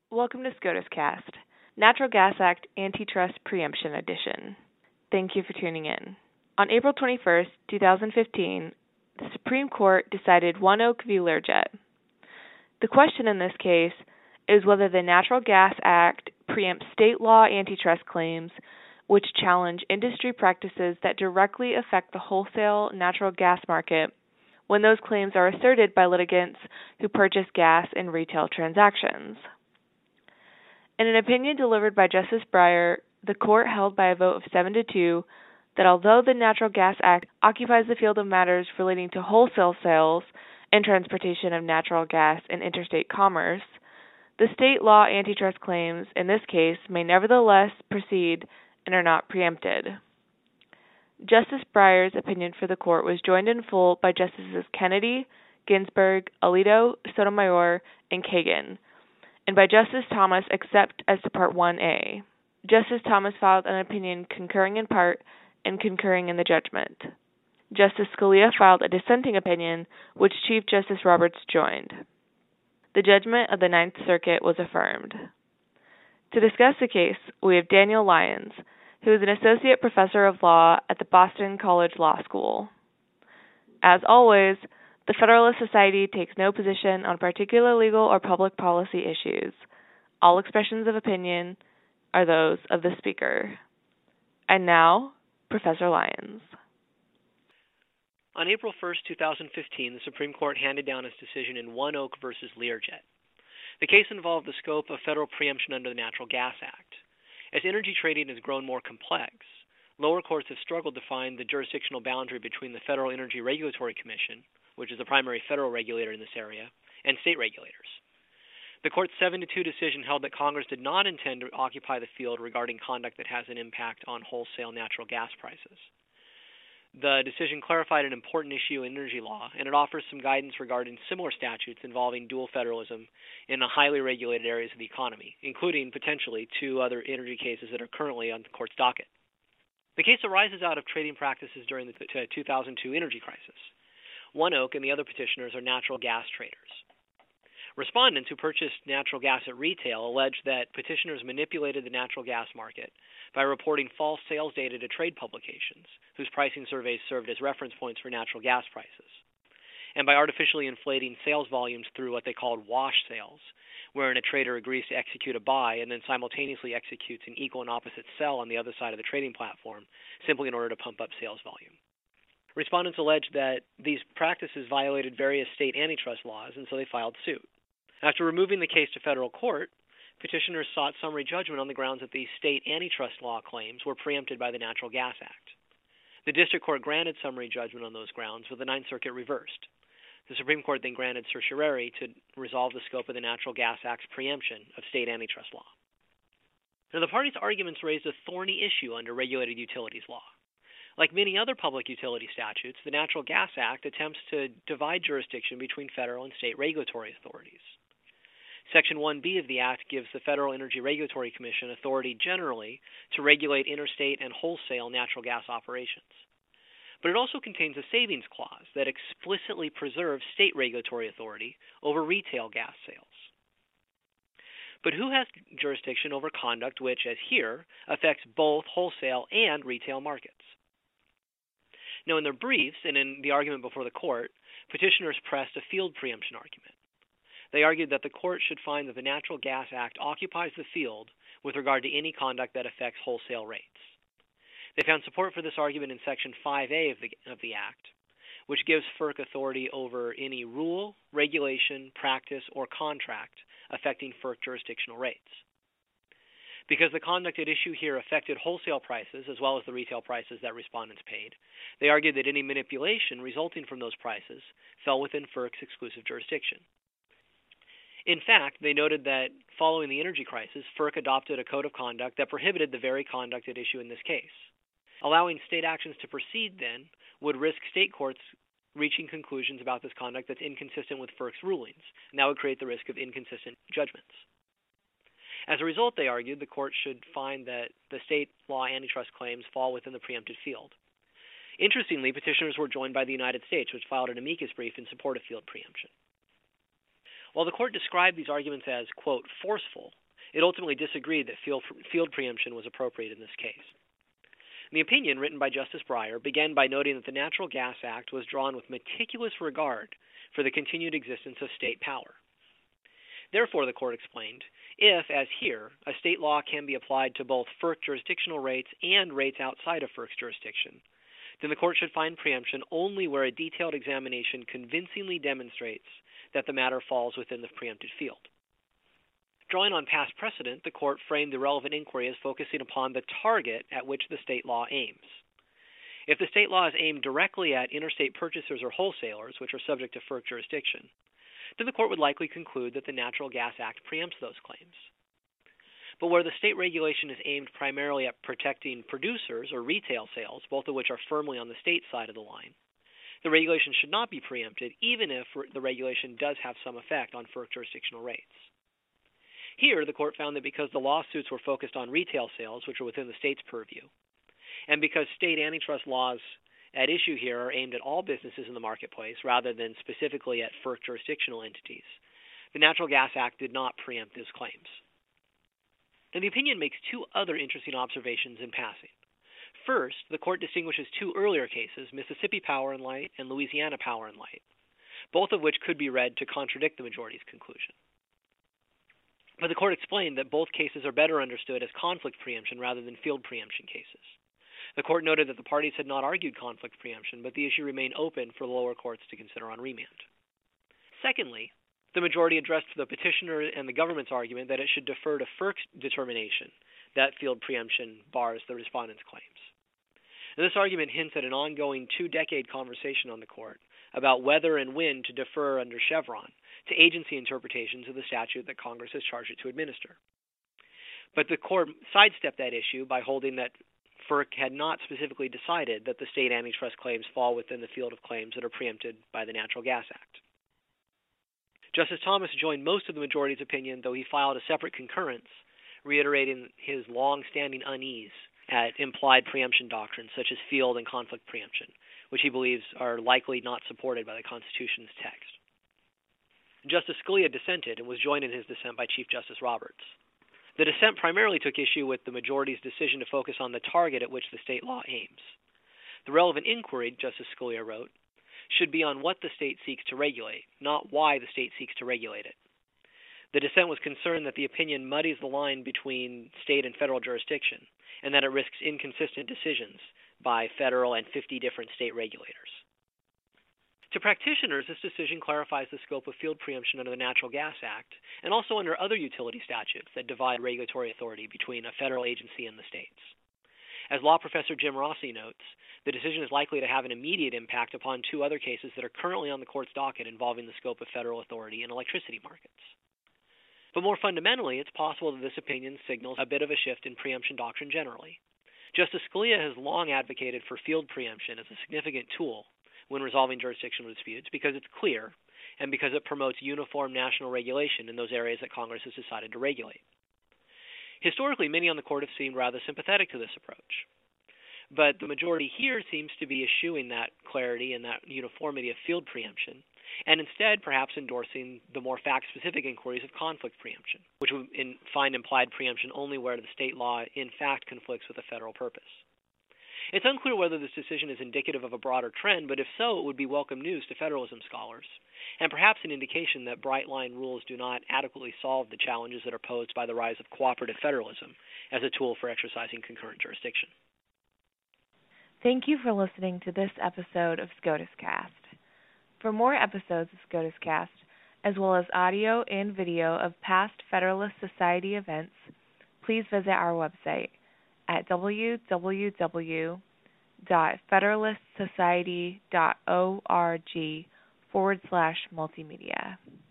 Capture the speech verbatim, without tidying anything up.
Welcome to SCOTUS Cast, Natural Gas Act Antitrust Preemption Edition. Thank you for tuning in. On April twenty-first, twenty fifteen, the Supreme Court decided ONEOK v. Learjet. The question in this case is whether the Natural Gas Act preempts state law antitrust claims which challenge industry practices that directly affect the wholesale natural gas market when those claims are asserted by litigants who purchase gas in retail transactions. In an opinion delivered by Justice Breyer, the court held by a vote of seven to two that although the Natural Gas Act occupies the field of matters relating to wholesale sales and transportation of natural gas in interstate commerce, the state law antitrust claims in this case may nevertheless proceed and are not preempted. Justice Breyer's opinion for the court was joined in full by Justices Kennedy, Ginsburg, Alito, Sotomayor, and Kagan, and by Justice Thomas except as to Part one A. Justice Thomas filed an opinion concurring in part and concurring in the judgment. Justice Scalia filed a dissenting opinion, which Chief Justice Roberts joined. The judgment of the Ninth Circuit was affirmed. To discuss the case, we have Daniel Lyons, who is an associate professor of law at the Boston College Law School. As always, the Federalist Society takes no position on particular legal or public policy issues. All expressions of opinion are those of the speaker. And now, Professor Lyons. On April first, twenty fifteen, the Supreme Court handed down its decision in ONEOK versus Learjet. The case involved the scope of federal preemption under the Natural Gas Act. As energy trading has grown more complex, lower courts have struggled to find the jurisdictional boundary between the Federal Energy Regulatory Commission, which is the primary federal regulator in this area, and state regulators. The court's seven to two decision held that Congress did not intend to occupy the field regarding conduct that has an impact on wholesale natural gas prices. The decision clarified an important issue in energy law, and it offers some guidance regarding similar statutes involving dual federalism in the highly regulated areas of the economy, including potentially two other energy cases that are currently on the court's docket. The case arises out of trading practices during the two thousand two energy crisis. ONEOK and the other petitioners are natural gas traders. Respondents who purchased natural gas at retail allege that petitioners manipulated the natural gas market by reporting false sales data to trade publications, whose pricing surveys served as reference points for natural gas prices, and by artificially inflating sales volumes through what they called wash sales, wherein a trader agrees to execute a buy and then simultaneously executes an equal and opposite sell on the other side of the trading platform, simply in order to pump up sales volume. Respondents alleged that these practices violated various state antitrust laws, and so they filed suit. After removing the case to federal court, petitioners sought summary judgment on the grounds that these state antitrust law claims were preempted by the Natural Gas Act. The district court granted summary judgment on those grounds, with the Ninth Circuit reversed. The Supreme Court then granted certiorari to resolve the scope of the Natural Gas Act's preemption of state antitrust law. Now, the parties' arguments raised a thorny issue under regulated utilities law. Like many other public utility statutes, the Natural Gas Act attempts to divide jurisdiction between federal and state regulatory authorities. Section one B of the Act gives the Federal Energy Regulatory Commission authority generally to regulate interstate and wholesale natural gas operations. But it also contains a savings clause that explicitly preserves state regulatory authority over retail gas sales. But who has jurisdiction over conduct which, as here, affects both wholesale and retail markets? Now, in their briefs and in the argument before the court, petitioners pressed a field preemption argument. They argued that the court should find that the Natural Gas Act occupies the field with regard to any conduct that affects wholesale rates. They found support for this argument in Section five A of the, of the Act, which gives FERC authority over any rule, regulation, practice, or contract affecting FERC jurisdictional rates. Because the conduct at issue here affected wholesale prices as well as the retail prices that respondents paid, they argued that any manipulation resulting from those prices fell within FERC's exclusive jurisdiction. In fact, they noted that following the energy crisis, FERC adopted a code of conduct that prohibited the very conduct at issue in this case. Allowing state actions to proceed, then, would risk state courts reaching conclusions about this conduct that's inconsistent with FERC's rulings, and that would create the risk of inconsistent judgments. As a result, they argued, the court should find that the state law antitrust claims fall within the preempted field. Interestingly, petitioners were joined by the United States, which filed an amicus brief in support of field preemption. While the court described these arguments as, quote, forceful, it ultimately disagreed that field, field preemption was appropriate in this case. The opinion, written by Justice Breyer, began by noting that the Natural Gas Act was drawn with meticulous regard for the continued existence of state power. Therefore, the court explained, if, as here, a state law can be applied to both FERC jurisdictional rates and rates outside of FERC's jurisdiction, then the court should find preemption only where a detailed examination convincingly demonstrates that the matter falls within the preempted field. Drawing on past precedent, the court framed the relevant inquiry as focusing upon the target at which the state law aims. If the state law is aimed directly at interstate purchasers or wholesalers, which are subject to FERC jurisdiction, then the court would likely conclude that the Natural Gas Act preempts those claims. But where the state regulation is aimed primarily at protecting producers or retail sales, both of which are firmly on the state side of the line, the regulation should not be preempted, even if the regulation does have some effect on FERC jurisdictional rates. Here, the court found that because the lawsuits were focused on retail sales, which are within the state's purview, and because state antitrust laws at issue here are aimed at all businesses in the marketplace rather than specifically at FERC jurisdictional entities, the Natural Gas Act did not preempt these claims. And the opinion makes two other interesting observations in passing. First, the court distinguishes two earlier cases, Mississippi Power and Light and Louisiana Power and Light, both of which could be read to contradict the majority's conclusion. But the court explained that both cases are better understood as conflict preemption rather than field preemption cases. The court noted that the parties had not argued conflict preemption, but the issue remained open for the lower courts to consider on remand. Secondly, the majority addressed the petitioner and the government's argument that it should defer to FERC's determination that field preemption bars the respondents' claims. And this argument hints at an ongoing two-decade conversation on the court about whether and when to defer under Chevron to agency interpretations of the statute that Congress has charged it to administer. But the court sidestepped that issue by holding that FERC had not specifically decided that the state antitrust claims fall within the field of claims that are preempted by the Natural Gas Act. Justice Thomas joined most of the majority's opinion, though he filed a separate concurrence, reiterating his long-standing unease at implied preemption doctrines such as field and conflict preemption, which he believes are likely not supported by the Constitution's text. Justice Scalia dissented and was joined in his dissent by Chief Justice Roberts. The dissent primarily took issue with the majority's decision to focus on the target at which the state law aims. The relevant inquiry, Justice Scalia wrote, should be on what the state seeks to regulate, not why the state seeks to regulate it. The dissent was concerned that the opinion muddies the line between state and federal jurisdiction, and that it risks inconsistent decisions by federal and fifty different state regulators. To practitioners, this decision clarifies the scope of field preemption under the Natural Gas Act and also under other utility statutes that divide regulatory authority between a federal agency and the states. As law professor Jim Rossi notes, the decision is likely to have an immediate impact upon two other cases that are currently on the court's docket involving the scope of federal authority in electricity markets. But more fundamentally, it's possible that this opinion signals a bit of a shift in preemption doctrine generally. Justice Scalia has long advocated for field preemption as a significant tool when resolving jurisdictional disputes because it's clear and because it promotes uniform national regulation in those areas that Congress has decided to regulate. Historically, many on the court have seemed rather sympathetic to this approach. But the majority here seems to be eschewing that clarity and that uniformity of field preemption, and instead perhaps endorsing the more fact-specific inquiries of conflict preemption, which would in, find implied preemption only where the state law in fact conflicts with a federal purpose. It's unclear whether this decision is indicative of a broader trend, but if so, it would be welcome news to federalism scholars, and perhaps an indication that bright-line rules do not adequately solve the challenges that are posed by the rise of cooperative federalism as a tool for exercising concurrent jurisdiction. Thank you for listening to this episode of SCOTUS Cast. For more episodes of SCOTUS Cast, as well as audio and video of past Federalist Society events, please visit our website at w w w dot federalist society dot org forward slash multimedia.